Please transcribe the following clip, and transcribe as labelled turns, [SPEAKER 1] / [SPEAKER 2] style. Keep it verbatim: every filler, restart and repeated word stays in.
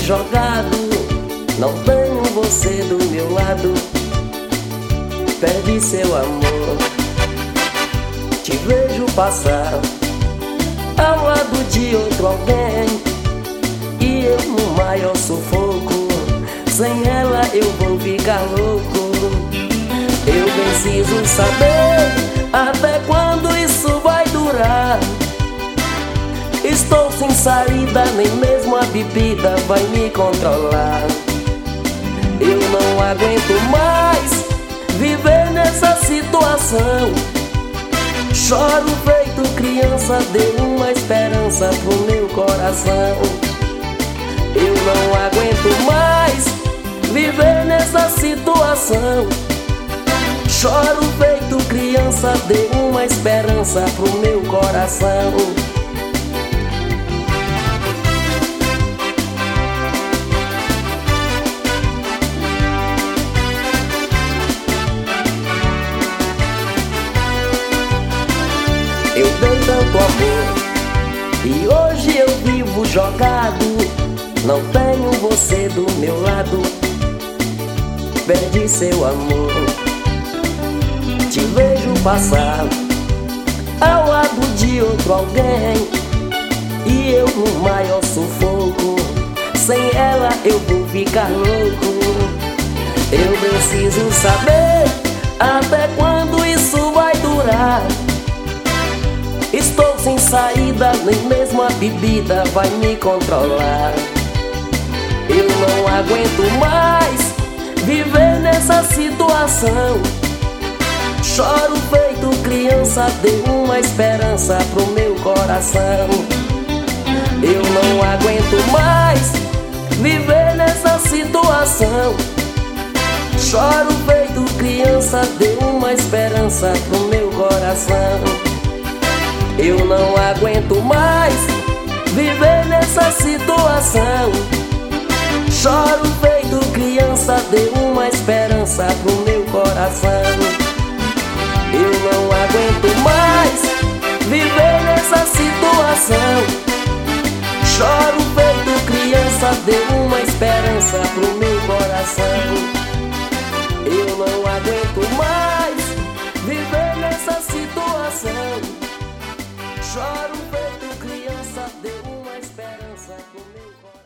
[SPEAKER 1] jogado, não tenho você do meu lado. Perdi seu amor, te vejo passar ao lado de outro alguém, e eu no maior sufoco. Sem ela eu vou ficar louco. Eu preciso saber até quando isso vai durar. Estou sem saída, nem mesmo a bebida vai me controlar. Eu não aguento mais viver nessa situação. Choro feito criança, dê uma esperança pro meu coração. Eu não aguento mais viver nessa situação. Choro feito criança, dê uma esperança pro meu coração. Eu dei tanto amor e hoje eu vivo jogado. Não tenho você do meu lado. Perdi seu amor, te vejo passar ao lado de outro alguém, e eu no maior sufoco. Sem ela eu vou ficar louco. Eu preciso saber até quando isso vai durar. Estou sem saída, nem mesmo a bebida vai me controlar. Eu não aguento mais viver nessa situação. Choro feito criança, dê uma esperança pro meu coração. Eu não aguento mais viver nessa situação. Choro feito criança, dê uma esperança pro meu coração. Eu não aguento mais viver nessa situação. Choro feito criança, dê uma esperança pro meu coração. Eu não aguento mais viver nessa situação. Choro feito criança, dê uma esperança pro meu coração. Eu não aguento mais viver nessa situação. Choro feito criança, dê uma esperança pro meu coração.